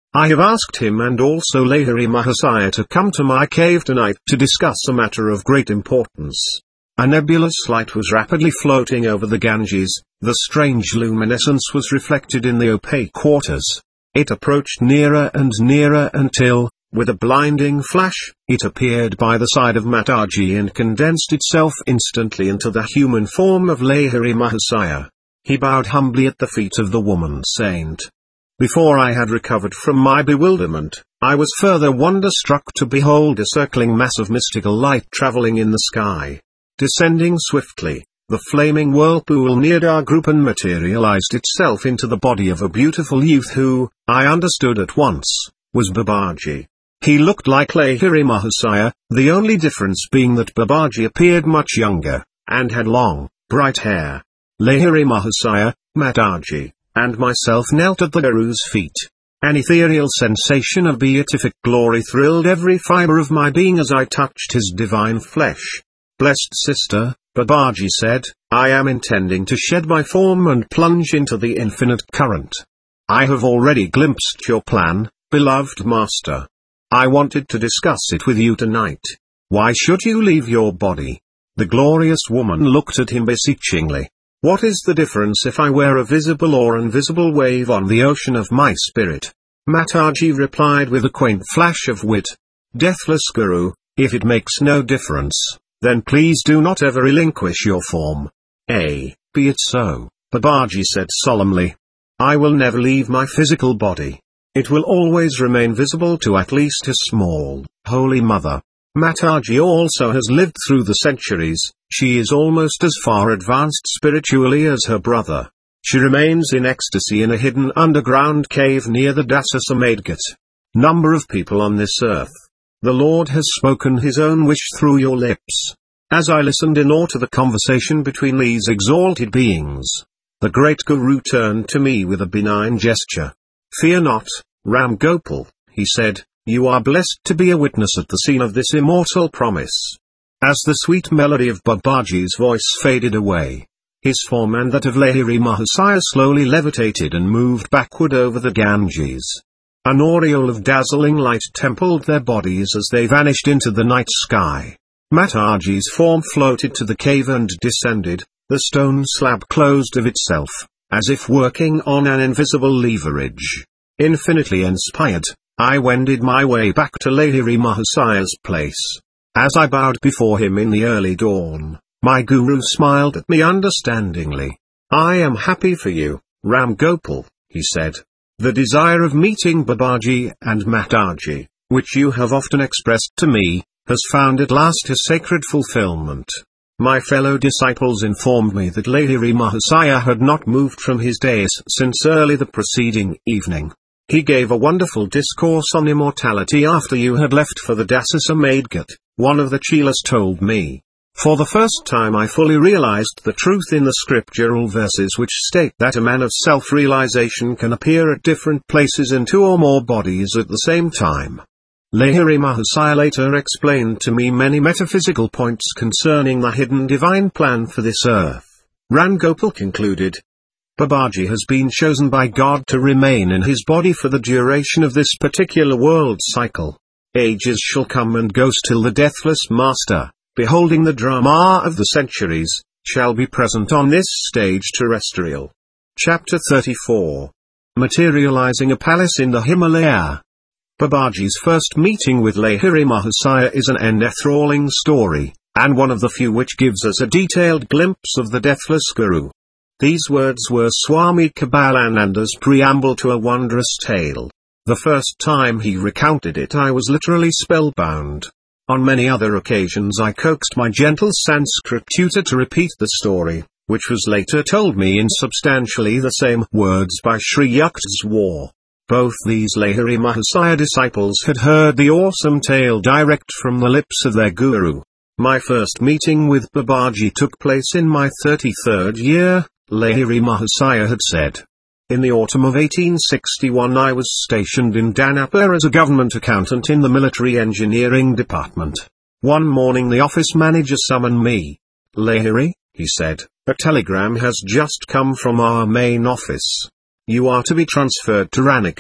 I have asked him and also Lahiri Mahasaya to come to my cave tonight to discuss a matter of great importance. A nebulous light was rapidly floating over the Ganges, the strange luminescence was reflected in the opaque waters. It approached nearer and nearer until, with a blinding flash, it appeared by the side of Mataji and condensed itself instantly into the human form of Lahiri Mahasaya. He bowed humbly at the feet of the woman saint. Before I had recovered from my bewilderment, I was further wonderstruck to behold a circling mass of mystical light traveling in the sky. Descending swiftly, the flaming whirlpool neared our group and materialized itself into the body of a beautiful youth who, I understood at once, was Babaji. He looked like Lahiri Mahasaya, the only difference being that Babaji appeared much younger, and had long, bright hair. Lahiri Mahasaya, Mataji, and myself knelt at the Guru's feet. An ethereal sensation of beatific glory thrilled every fiber of my being as I touched his divine flesh. Blessed sister, Babaji said, I am intending to shed my form and plunge into the infinite current. I have already glimpsed your plan, beloved master. I wanted to discuss it with you tonight. Why should you leave your body? The glorious woman looked at him beseechingly. What is the difference if I wear a visible or invisible wave on the ocean of my spirit? Mataji replied with a quaint flash of wit. Deathless Guru, if it makes no difference, then please do not ever relinquish your form. Be it so, Babaji said solemnly. I will never leave my physical body. It will always remain visible to at least a small, holy mother. Mataji also has lived through the centuries, she is almost as far advanced spiritually as her brother. She remains in ecstasy in a hidden underground cave near the Dasasamade Ghat. Number of people on this earth. The Lord has spoken his own wish through your lips. As I listened in awe to the conversation between these exalted beings, the great Guru turned to me with a benign gesture. Fear not, Ram Gopal, he said. You are blessed to be a witness at the scene of this immortal promise. As the sweet melody of Babaji's voice faded away, his form and that of Lahiri Mahasaya slowly levitated and moved backward over the Ganges. An aureole of dazzling light templed their bodies as they vanished into the night sky. Mataji's form floated to the cave and descended, the stone slab closed of itself, as if working on an invisible leverage. Infinitely inspired, I wended my way back to Lahiri Mahasaya's place. As I bowed before him in the early dawn, my Guru smiled at me understandingly. I am happy for you, Ram Gopal, he said. The desire of meeting Babaji and Mataji, which you have often expressed to me, has found at last a sacred fulfillment. My fellow disciples informed me that Lahiri Mahasaya had not moved from his dais since early the preceding evening. He gave a wonderful discourse on immortality after you had left for the Dasasamade Ghat, one of the Chelas told me. For the first time I fully realized the truth in the scriptural verses which state that a man of self-realization can appear at different places in two or more bodies at the same time. Lahiri Mahasaya later explained to me many metaphysical points concerning the hidden divine plan for this earth. Ram Gopal concluded. Babaji has been chosen by God to remain in his body for the duration of this particular world cycle. Ages shall come and go till the deathless master, beholding the drama of the centuries, shall be present on this stage terrestrial. Chapter 34. Materializing a palace in the Himalaya. Babaji's first meeting with Lahiri Mahasaya is an enthralling story, and one of the few which gives us a detailed glimpse of the deathless Guru. These words were Swami Kabalananda's preamble to a wondrous tale. The first time he recounted it I was literally spellbound. On many other occasions I coaxed my gentle Sanskrit tutor to repeat the story, which was later told me in substantially the same words by Sri Yukteswar. Both these Lahiri Mahasaya disciples had heard the awesome tale direct from the lips of their Guru. My first meeting with Babaji took place in my 33rd year, Lahiri Mahasaya had said. In the autumn of 1861 I was stationed in Danapur as a government accountant in the military engineering department. One morning the office manager summoned me. Lahiri, he said, a telegram has just come from our main office. You are to be transferred to Ranaghat,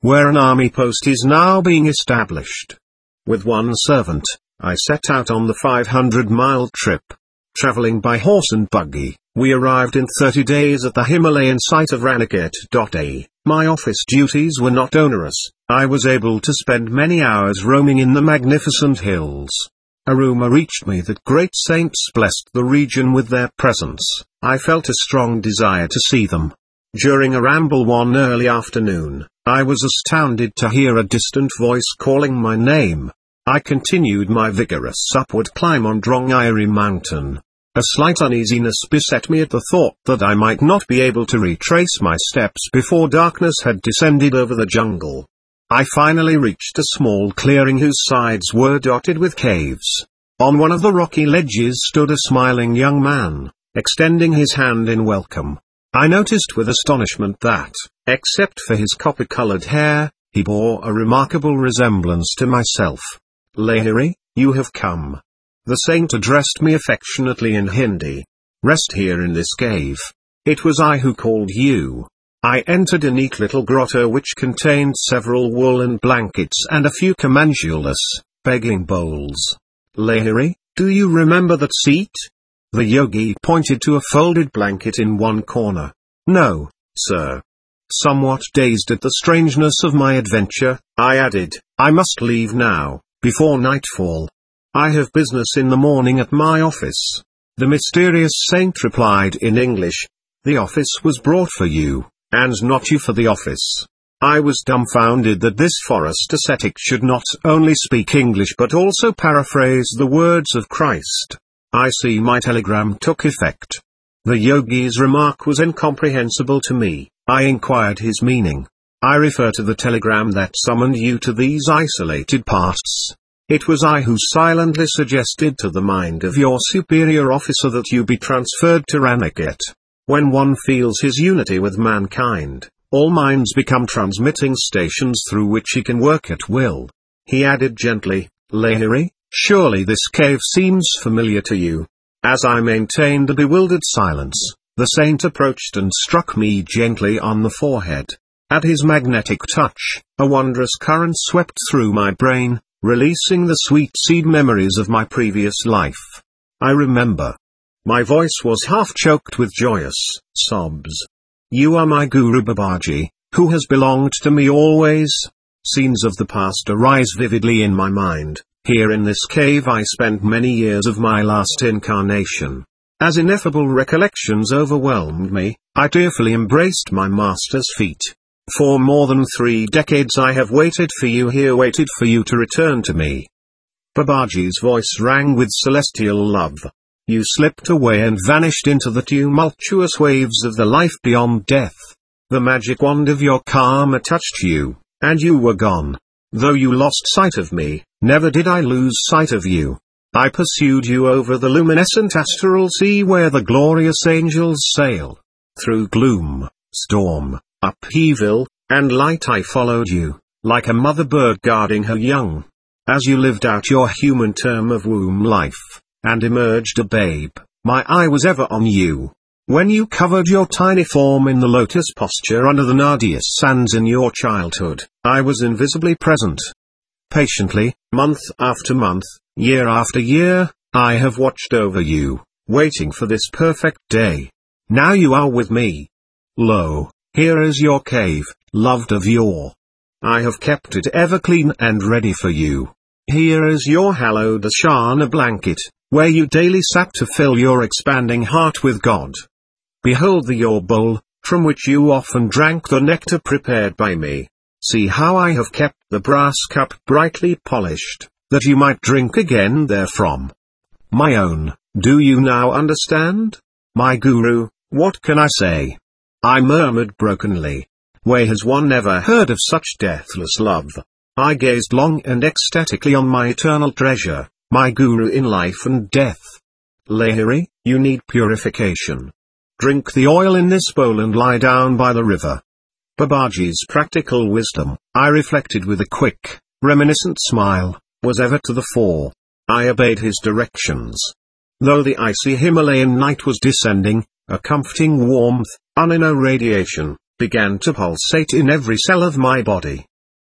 where an army post is now being established. With one servant, I set out on the 500-mile trip. Traveling by horse and buggy, we arrived in 30 days at the Himalayan site of Ranaghat. My office duties were not onerous. I was able to spend many hours roaming in the magnificent hills. A rumor reached me that great saints blessed the region with their presence. I felt a strong desire to see them. During a ramble one early afternoon, I was astounded to hear a distant voice calling my name. I continued my vigorous upward climb on Drongiri Mountain. A slight uneasiness beset me at the thought that I might not be able to retrace my steps before darkness had descended over the jungle. I finally reached a small clearing whose sides were dotted with caves. On one of the rocky ledges stood a smiling young man, extending his hand in welcome. I noticed with astonishment that, except for his copper-colored hair, he bore a remarkable resemblance to myself. Lahiri, you have come. The saint addressed me affectionately in Hindi. Rest here in this cave. It was I who called you. I entered a neat little grotto which contained several woolen blankets and a few camandulas, begging bowls. Lahiri, do you remember that seat? The yogi pointed to a folded blanket in one corner. No, sir. Somewhat dazed at the strangeness of my adventure, I added, I must leave now, before nightfall. I have business in the morning at my office. The mysterious saint replied in English, the office was brought for you, and not you for the office. I was dumbfounded that this forest ascetic should not only speak English but also paraphrase the words of Christ. I see my telegram took effect. The yogi's remark was incomprehensible to me. I inquired his meaning. I refer to the telegram that summoned you to these isolated parts. It was I who silently suggested to the mind of your superior officer that you be transferred to Ranaghat. When one feels his unity with mankind, all minds become transmitting stations through which he can work at will. He added gently, Lahiri, surely this cave seems familiar to you. As I maintained a bewildered silence, the saint approached and struck me gently on the forehead. At his magnetic touch, a wondrous current swept through my brain, releasing the sweet seed memories of my previous life. I remember. My voice was half choked with joyous sobs. You are my Guru Babaji, who has belonged to me always. Scenes of the past arise vividly in my mind. Here in this cave I spent many years of my last incarnation. As ineffable recollections overwhelmed me, I tearfully embraced my master's feet. For more than 3 decades I have waited for you here, waited for you to return to me. Babaji's voice rang with celestial love. You slipped away and vanished into the tumultuous waves of the life beyond death. The magic wand of your karma touched you, and you were gone. Though you lost sight of me, never did I lose sight of you. I pursued you over the luminescent astral sea where the glorious angels sail. Through gloom, storm, upheaval, and light I followed you, like a mother bird guarding her young. As you lived out your human term of womb life, and emerged a babe, my eye was ever on you. When you covered your tiny form in the lotus posture under the Nadia sands in your childhood, I was invisibly present. Patiently, month after month, year after year, I have watched over you, waiting for this perfect day. Now you are with me. Lo, here is your cave, loved of yore. I have kept it ever clean and ready for you. Here is your hallowed Ashana blanket, where you daily sat to fill your expanding heart with God. Behold the your bowl, from which you often drank the nectar prepared by me. See how I have kept the brass cup brightly polished, that you might drink again therefrom. My own, do you now understand? My Guru, what can I say? I murmured brokenly. Where has one ever heard of such deathless love? I gazed long and ecstatically on my eternal treasure, my Guru in life and death. Lahiri, you need purification. Drink the oil in this bowl and lie down by the river. Babaji's practical wisdom, I reflected with a quick, reminiscent smile, was ever to the fore. I obeyed his directions. Though the icy Himalayan night was descending, a comforting warmth, uninner radiation, began to pulsate in every cell of my body.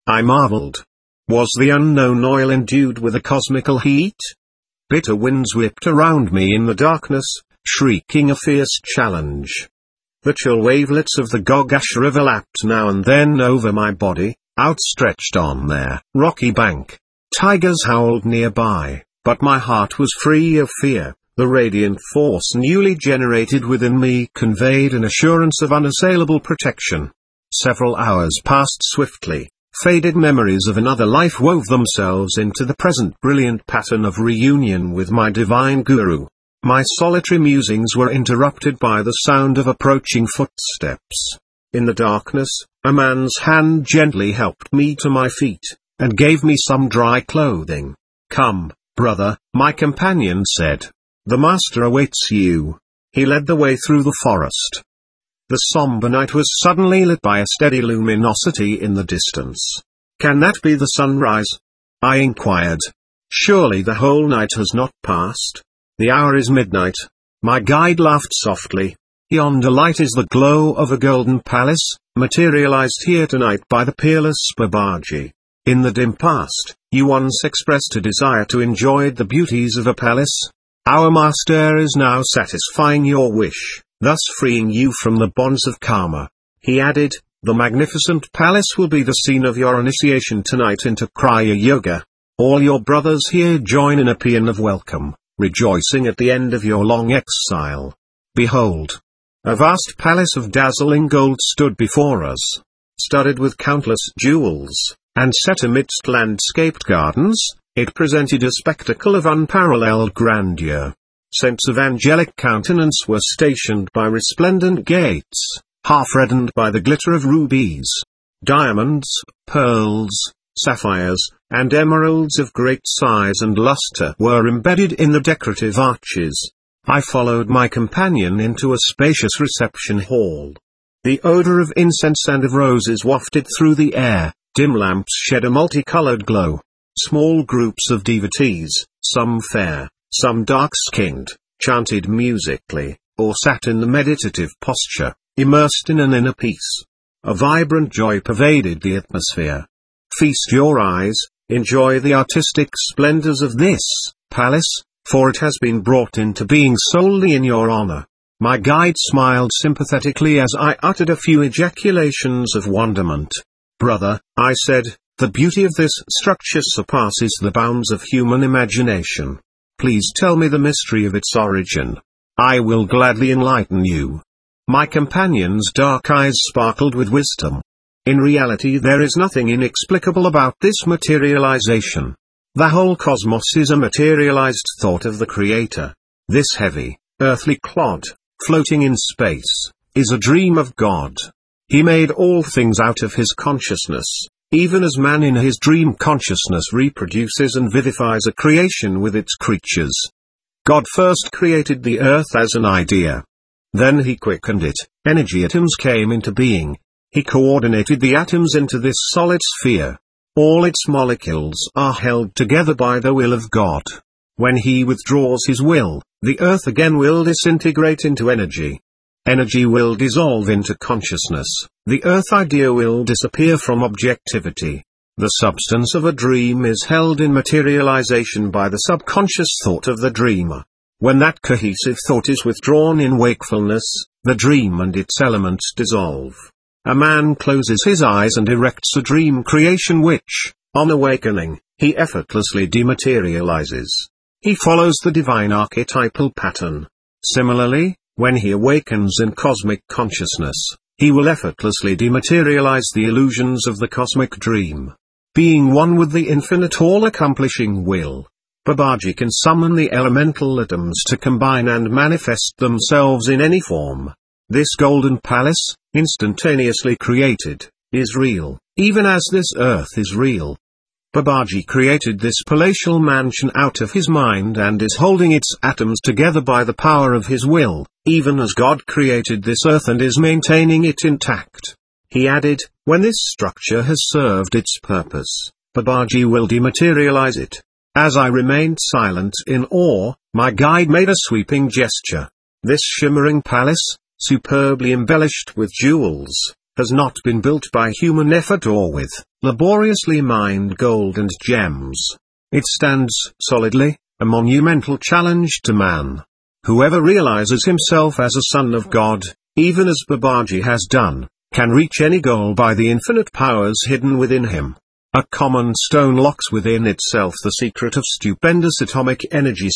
I marveled. Was the unknown oil endued with a cosmical heat? Bitter winds whipped around me in the darkness, shrieking a fierce challenge. The chill wavelets of the Gogash River lapped now and then over my body, outstretched on their rocky bank. Tigers howled nearby, but my heart was free of fear. The radiant force newly generated within me conveyed an assurance of unassailable protection. Several hours passed swiftly. Faded memories of another life wove themselves into the present brilliant pattern of reunion with my divine guru. My solitary musings were interrupted by the sound of approaching footsteps. In the darkness, a man's hand gently helped me to my feet, and gave me some dry clothing. "Come, brother," my companion said. "The master awaits you." He led the way through the forest. The somber night was suddenly lit by a steady luminosity in the distance. "Can that be the sunrise?" I inquired. "Surely the whole night has not passed. The hour is midnight." My guide laughed softly. "Yonder light is the glow of a golden palace, materialized here tonight by the peerless Babaji. In the dim past, you once expressed a desire to enjoy the beauties of a palace. Our master is now satisfying your wish, thus freeing you from the bonds of karma." He added, "The magnificent palace will be the scene of your initiation tonight into Kriya Yoga. All your brothers here join in a paean of welcome, rejoicing at the end of your long exile. Behold, a vast palace of dazzling gold stood before us, studded with countless jewels, and set amidst landscaped gardens. It presented a spectacle of unparalleled grandeur. Saints of angelic countenance were stationed by resplendent gates, half reddened by the glitter of rubies. Diamonds, pearls, sapphires, and emeralds of great size and luster were embedded in the decorative arches. I followed my companion into a spacious reception hall. The odor of incense and of roses wafted through the air. Dim lamps shed a multicolored glow. Small groups of devotees, some fair, some dark-skinned, chanted musically, or sat in the meditative posture, immersed in an inner peace. A vibrant joy pervaded the atmosphere. Feast your eyes, enjoy the artistic splendors of this palace, for it has been brought into being solely in your honor. My guide smiled sympathetically as I uttered a few ejaculations of wonderment. "Brother," I said, "the beauty of this structure surpasses the bounds of human imagination. Please tell me the mystery of its origin. I will gladly enlighten you." My companion's dark eyes sparkled with wisdom. "In reality there is nothing inexplicable about this materialization. The whole cosmos is a materialized thought of the Creator. This heavy, earthly clod, floating in space, is a dream of God. He made all things out of his consciousness, even as man in his dream consciousness reproduces and vivifies a creation with its creatures. God first created the earth as an idea. Then he quickened it, energy atoms came into being. He coordinated the atoms into this solid sphere. All its molecules are held together by the will of God. When he withdraws his will, the earth again will disintegrate into energy. Energy will dissolve into consciousness. The earth idea will disappear from objectivity. The substance of a dream is held in materialization by the subconscious thought of the dreamer. When that cohesive thought is withdrawn in wakefulness, the dream and its elements dissolve. A man closes his eyes and erects a dream creation which, on awakening, he effortlessly dematerializes. He follows the divine archetypal pattern. Similarly, when he awakens in cosmic consciousness, he will effortlessly dematerialize the illusions of the cosmic dream. Being one with the infinite all-accomplishing will, Babaji can summon the elemental atoms to combine and manifest themselves in any form. This golden palace, instantaneously created, is real, even as this earth is real. Babaji created this palatial mansion out of his mind and is holding its atoms together by the power of his will, even as God created this earth and is maintaining it intact. He added, when this structure has served its purpose, Babaji will dematerialize it. As I remained silent in awe, my guide made a sweeping gesture. This shimmering palace, superbly embellished with jewels, has not been built by human effort or with laboriously mined gold and gems. It stands solidly, a monumental challenge to man. Whoever realizes himself as a son of God, even as Babaji has done, can reach any goal by the infinite powers hidden within him. A common stone locks within itself the secret of stupendous atomic energy.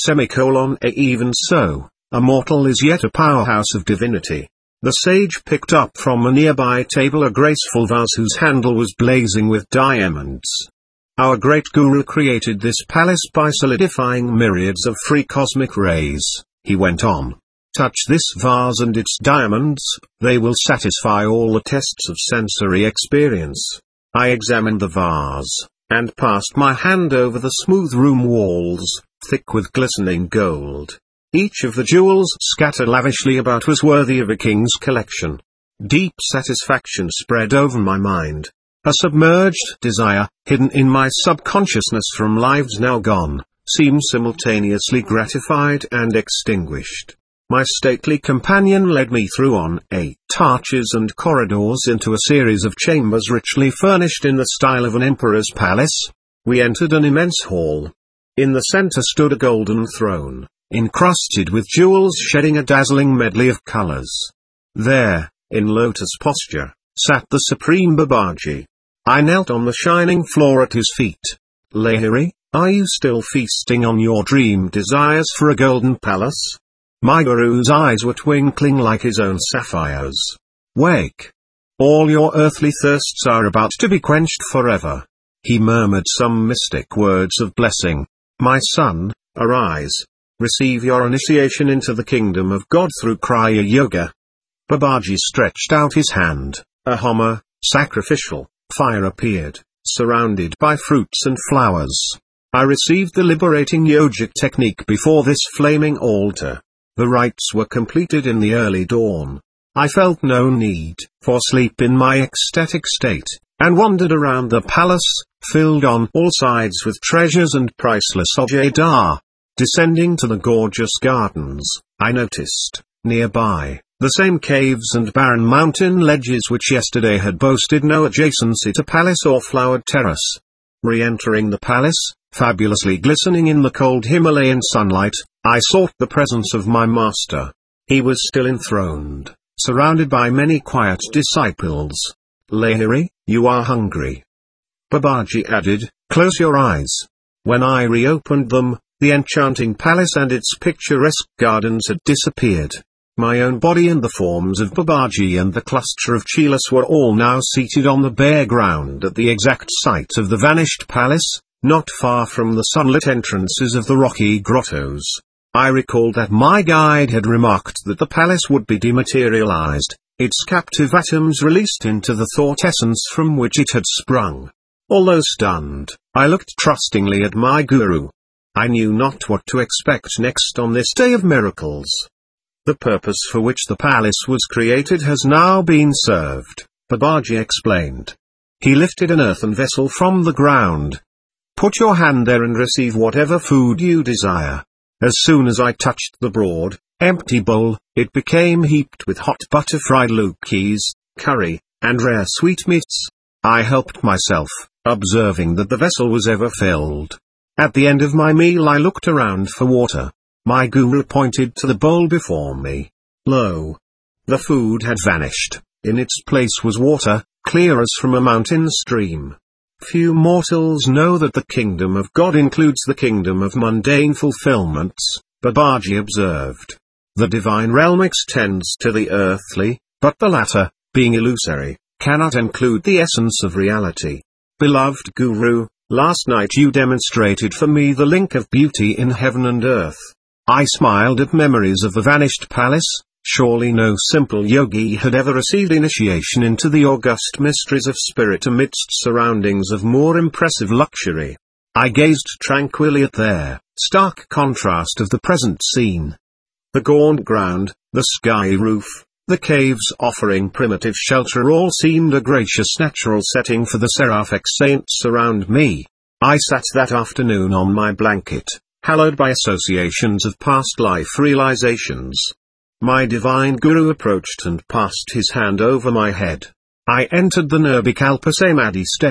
Even so, a mortal is yet a powerhouse of divinity. The sage picked up from a nearby table a graceful vase whose handle was blazing with diamonds. Our great guru created this palace by solidifying myriads of free cosmic rays, he went on. Touch this vase and its diamonds, they will satisfy all the tests of sensory experience. I examined the vase, and passed my hand over the smooth room walls, thick with glistening gold. Each of the jewels scattered lavishly about was worthy of a king's collection. Deep satisfaction spread over my mind. A submerged desire, hidden in my subconsciousness from lives now gone, seemed simultaneously gratified and extinguished. My stately companion led me through on 8 arches and corridors into a series of chambers richly furnished in the style of an emperor's palace. We entered an immense hall. In the center stood a golden throne, encrusted with jewels shedding a dazzling medley of colors. There, in lotus posture, sat the supreme Babaji. I knelt on the shining floor at his feet. Lahiri, are you still feasting on your dream desires for a golden palace? My guru's eyes were twinkling like his own sapphires. Wake! All your earthly thirsts are about to be quenched forever. He murmured some mystic words of blessing. My son, arise. Receive your initiation into the kingdom of God through Kriya Yoga. Babaji stretched out his hand. A homa, sacrificial, fire appeared, surrounded by fruits and flowers. I received the liberating yogic technique before this flaming altar. The rites were completed in the early dawn. I felt no need for sleep in my ecstatic state, and wandered around the palace, filled on all sides with treasures and priceless objects. Descending to the gorgeous gardens, I noticed, nearby, the same caves and barren mountain ledges which yesterday had boasted no adjacency to palace or flowered terrace. Re-entering the palace, fabulously glistening in the cold Himalayan sunlight, I sought the presence of my master. He was still enthroned, surrounded by many quiet disciples. Lahiri, you are hungry. Babaji added, close your eyes. When I reopened them, the enchanting palace and its picturesque gardens had disappeared. My own body and the forms of Babaji and the cluster of chelas were all now seated on the bare ground at the exact site of the vanished palace, not far from the sunlit entrances of the rocky grottos. I recalled that my guide had remarked that the palace would be dematerialized, its captive atoms released into the thought essence from which it had sprung. Although stunned, I looked trustingly at my guru. I knew not what to expect next on this day of miracles. The purpose for which the palace was created has now been served, Babaji explained. He lifted an earthen vessel from the ground. Put your hand there and receive whatever food you desire. As soon as I touched the broad, empty bowl, it became heaped with hot butter-fried lukis, curry, and rare sweetmeats. I helped myself, observing that the vessel was ever filled. At the end of my meal I looked around for water. My guru pointed to the bowl before me. Lo! The food had vanished. In its place was water, clear as from a mountain stream. Few mortals know that the kingdom of God includes the kingdom of mundane fulfillments, Babaji observed. The divine realm extends to the earthly, but the latter, being illusory, cannot include the essence of reality. Beloved Guru, last night you demonstrated for me the link of beauty in heaven and earth. I smiled at memories of the vanished palace. Surely no simple yogi had ever received initiation into the august mysteries of spirit amidst surroundings of more impressive luxury. I gazed tranquilly at their stark contrast of the present scene. The gaunt ground, the sky roof, the caves offering primitive shelter all seemed a gracious natural setting for the seraphic saints around me. I sat that afternoon on my blanket, hallowed by associations of past life realizations. My divine guru approached and passed his hand over my head. I entered the Nirvikalpa Samadhi state,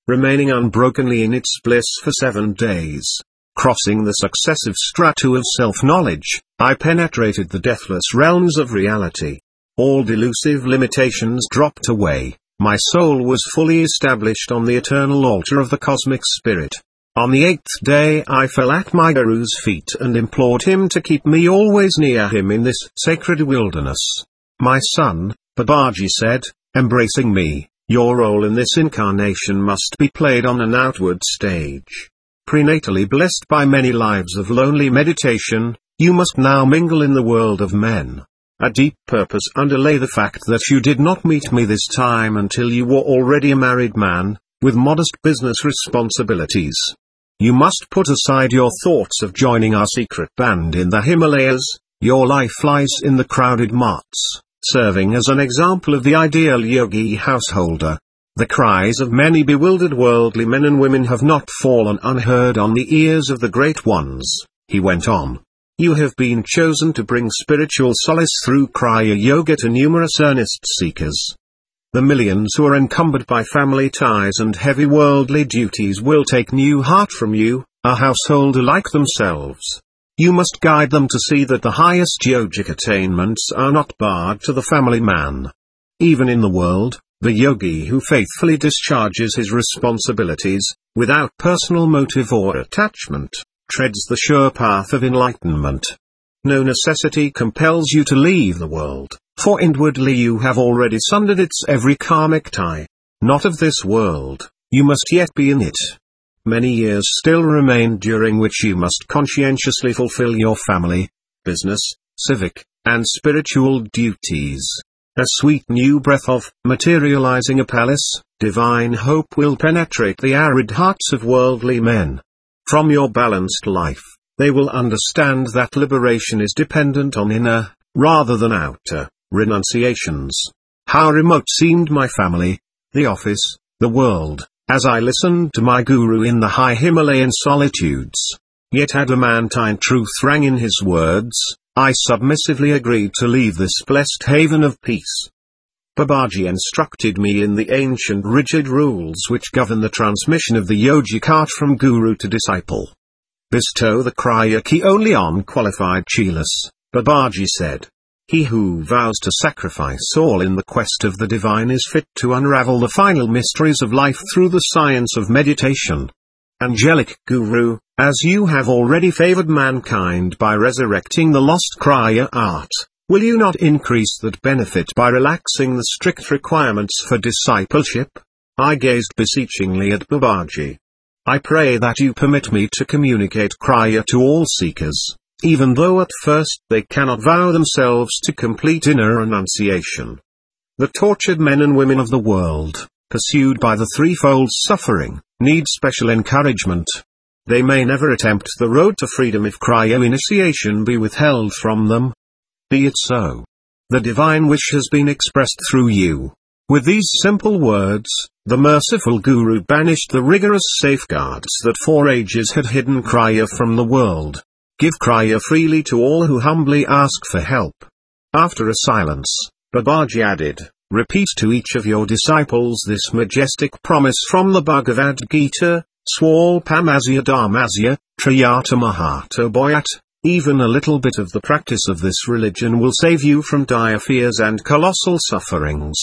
remaining unbrokenly in its bliss for 7 days. Crossing the successive strata of self-knowledge, I penetrated the deathless realms of reality. All delusive limitations dropped away. My soul was fully established on the eternal altar of the cosmic spirit. On the 8th day I fell at my Guru's feet and implored him to keep me always near him in this sacred wilderness. "My son," Babaji said, embracing me, "your role in this incarnation must be played on an outward stage. Prenatally blessed by many lives of lonely meditation, you must now mingle in the world of men. A deep purpose underlay the fact that you did not meet me this time until you were already a married man, with modest business responsibilities. You must put aside your thoughts of joining our secret band in the Himalayas. Your life lies in the crowded marts, serving as an example of the ideal yogi householder. The cries of many bewildered worldly men and women have not fallen unheard on the ears of the great ones," he went on. "You have been chosen to bring spiritual solace through Kriya Yoga to numerous earnest seekers. The millions who are encumbered by family ties and heavy worldly duties will take new heart from you, a householder like themselves. You must guide them to see that the highest yogic attainments are not barred to the family man. Even in the world, the yogi who faithfully discharges his responsibilities, without personal motive or attachment, treads the sure path of enlightenment. No necessity compels you to leave the world, for inwardly you have already sundered its every karmic tie. Not of this world, you must yet be in it. Many years still remain during which you must conscientiously fulfill your family, business, civic, and spiritual duties. A sweet new breath of materializing a palace, divine hope will penetrate the arid hearts of worldly men. From your balanced life, they will understand that liberation is dependent on inner, rather than outer, renunciations. How remote seemed my family, the office, the world, as I listened to my Guru in the high Himalayan solitudes. Yet adamantine truth rang in his words. I submissively agreed to leave this blessed haven of peace. Babaji instructed me in the ancient rigid rules which govern the transmission of the yogic art from guru to disciple. Bestow the Kriya key only on qualified chelas, Babaji said. He who vows to sacrifice all in the quest of the divine is fit to unravel the final mysteries of life through the science of meditation. Angelic Guru, as you have already favored mankind by resurrecting the lost Kriya art, will you not increase that benefit by relaxing the strict requirements for discipleship? I gazed beseechingly at Babaji. I pray that you permit me to communicate Kriya to all seekers, even though at first they cannot vow themselves to complete inner renunciation. The tortured men and women of the world, pursued by the threefold suffering, need special encouragement. They may never attempt the road to freedom if Kriya initiation be withheld from them. Be it so. The divine wish has been expressed through you. With these simple words, the merciful Guru banished the rigorous safeguards that for ages had hidden Kriya from the world. Give Kriya freely to all who humbly ask for help. After a silence, Babaji added, repeat to each of your disciples this majestic promise from the Bhagavad Gita, Swalpamasya Dharmasya, Triyata Mahato Boyat. Even a little bit of the practice of this religion will save you from dire fears and colossal sufferings.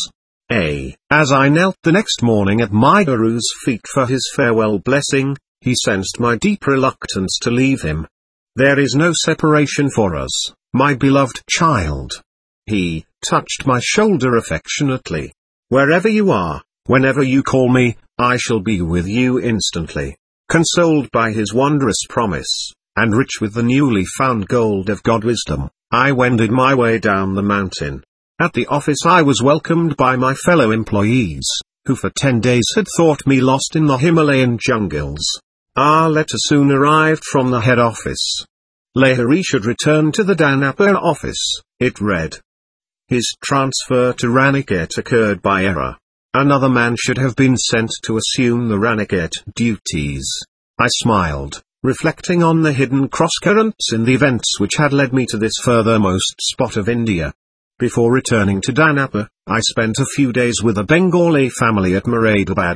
As I knelt the next morning at my Guru's feet for his farewell blessing, he sensed my deep reluctance to leave him. There is no separation for us, my beloved child. He touched my shoulder affectionately. Wherever you are, whenever you call me, I shall be with you instantly. Consoled by his wondrous promise, and rich with the newly found gold of God wisdom, I wended my way down the mountain. At the office I was welcomed by my fellow employees, who for 10 days had thought me lost in the Himalayan jungles. Our letter soon arrived from the head office. Lahiri should return to the Danapur office, it read. His transfer to Ranikhet occurred by error. Another man should have been sent to assume the Ranikhet duties. I smiled, reflecting on the hidden cross-currents in the events which had led me to this furthermost spot of India. Before returning to Danapur, I spent a few days with a Bengali family at Moradabad.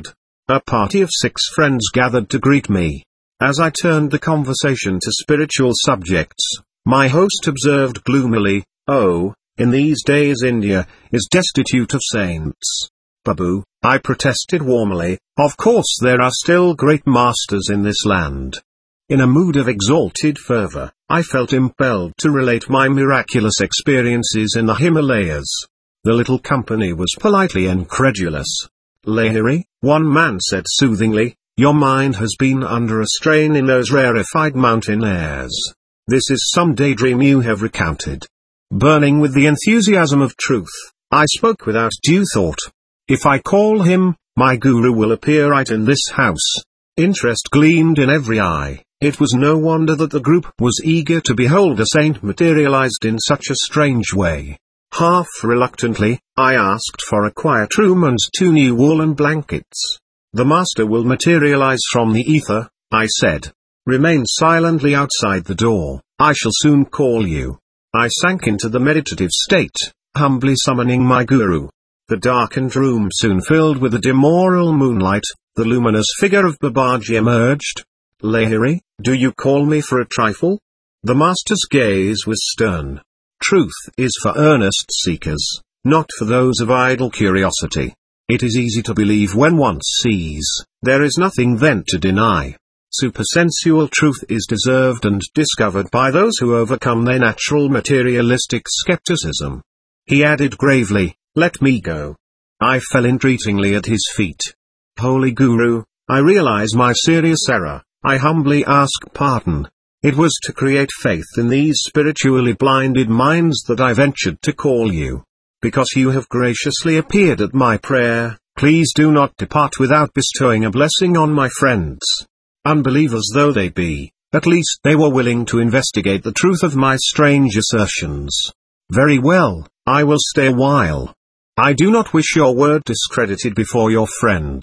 A party of 6 friends gathered to greet me. As I turned the conversation to spiritual subjects, my host observed gloomily, "Oh, in these days India is destitute of saints." "Babu," I protested warmly, "of course there are still great masters in this land." In a mood of exalted fervor, I felt impelled to relate my miraculous experiences in the Himalayas. The little company was politely incredulous. "Lahiri," one man said soothingly, "your mind has been under a strain in those rarefied mountain airs. This is some daydream you have recounted." Burning with the enthusiasm of truth, I spoke without due thought. "If I call him, my guru will appear right in this house." Interest gleamed in every eye. It was no wonder that the group was eager to behold a saint materialized in such a strange way. Half reluctantly, I asked for a quiet room and 2 new woolen blankets. "The master will materialize from the ether," I said. "Remain silently outside the door, I shall soon call you." I sank into the meditative state, humbly summoning my guru. The darkened room soon filled with a dim aural moonlight. The luminous figure of Babaji emerged. "Lahiri, do you call me for a trifle?" The master's gaze was stern. "Truth is for earnest seekers, not for those of idle curiosity. It is easy to believe when one sees, there is nothing then to deny. Supersensual truth is deserved and discovered by those who overcome their natural materialistic skepticism." He added gravely, "Let me go." I fell entreatingly at his feet. "Holy Guru, I realize my serious error. I humbly ask pardon. It was to create faith in these spiritually blinded minds that I ventured to call you. Because you have graciously appeared at my prayer, please do not depart without bestowing a blessing on my friends. Unbelievers though they be, at least they were willing to investigate the truth of my strange assertions." "Very well, I will stay a while. I do not wish your word discredited before your friends."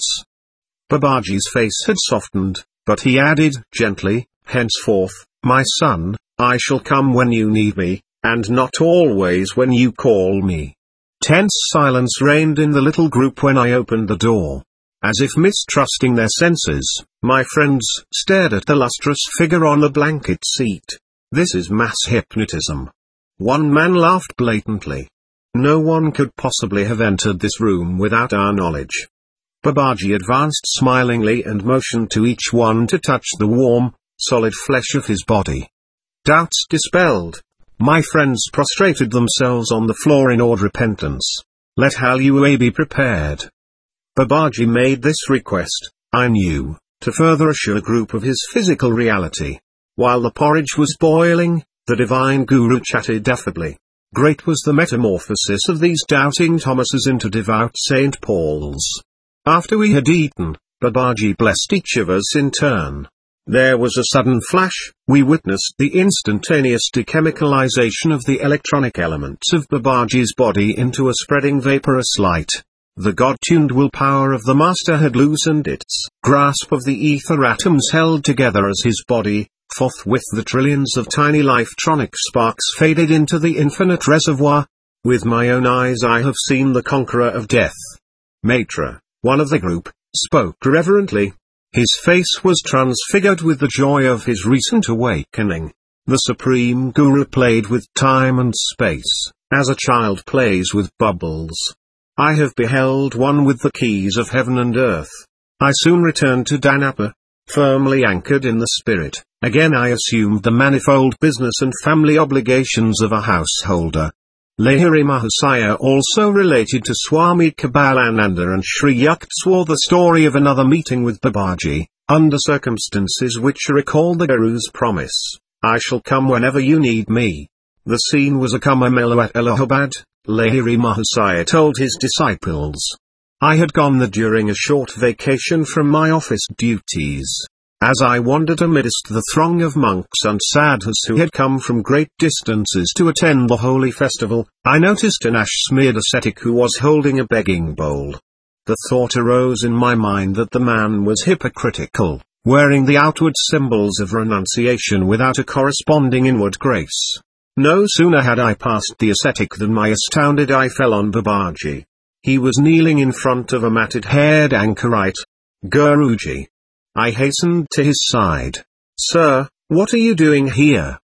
Babaji's face had softened, but he added gently, "Henceforth, my son, I shall come when you need me, and not always when you call me." Tense silence reigned in the little group when I opened the door. As if mistrusting their senses, my friends stared at the lustrous figure on the blanket seat. "This is mass hypnotism." One man laughed blatantly. "No one could possibly have entered this room without our knowledge." Babaji advanced smilingly and motioned to each one to touch the warm, solid flesh of his body. Doubts dispelled, my friends prostrated themselves on the floor in awed repentance. "Let Halua be prepared." Babaji made this request, I knew, to further assure the group of his physical reality. While the porridge was boiling, the divine guru chatted affably. Great was the metamorphosis of these doubting Thomases into devout St. Pauls. After we had eaten, Babaji blessed each of us in turn. There was a sudden flash. We witnessed the instantaneous dechemicalization of the electronic elements of Babaji's body into a spreading vaporous light. The God-tuned willpower of the Master had loosened its grasp of the ether atoms held together as his body. Forthwith the trillions of tiny life-tronic sparks faded into the infinite reservoir. With my own eyes I have seen the conqueror of death. Maitra, one of the group, spoke reverently. His face was transfigured with the joy of his recent awakening. The Supreme Guru played with time and space, as a child plays with bubbles. I have beheld one with the keys of heaven and earth. I soon returned to Danapa. Firmly anchored in the spirit, again I assumed the manifold business and family obligations of a householder. Lahiri Mahasaya also related to Swami Kabalananda and Sri Yukteswar the story of another meeting with Babaji, under circumstances which recalled the Guru's promise, "I shall come whenever you need me." The scene was a Kumbh Mela at Allahabad, Lahiri Mahasaya told his disciples. I had gone there during a short vacation from my office duties. As I wandered amidst the throng of monks and sadhus who had come from great distances to attend the holy festival, I noticed an ash-smeared ascetic who was holding a begging bowl. The thought arose in my mind that the man was hypocritical, wearing the outward symbols of renunciation without a corresponding inward grace. No sooner had I passed the ascetic than my astounded eye fell on Babaji. He was kneeling in front of a matted-haired anchorite. Guruji. I hastened to his side. Sir, what are you doing here?